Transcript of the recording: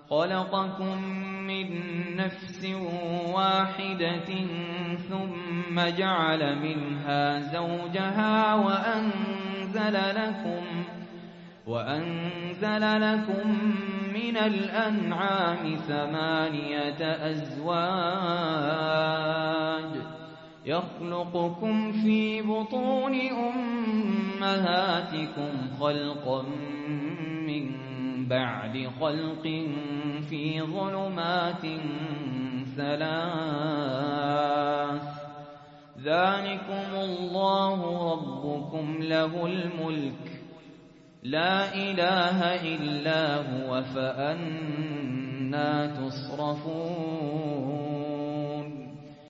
خلقكم من نفس واحدة ثم جعل منها زوجها وأنزل لكم من الأنعام 8 أزواج يخلقكم في بطون أمهاتكم خلقا من بعد خلق في ظلمات 3 ذلكم الله ربكم له الملك لا إله إلا هو فأنى تصرفون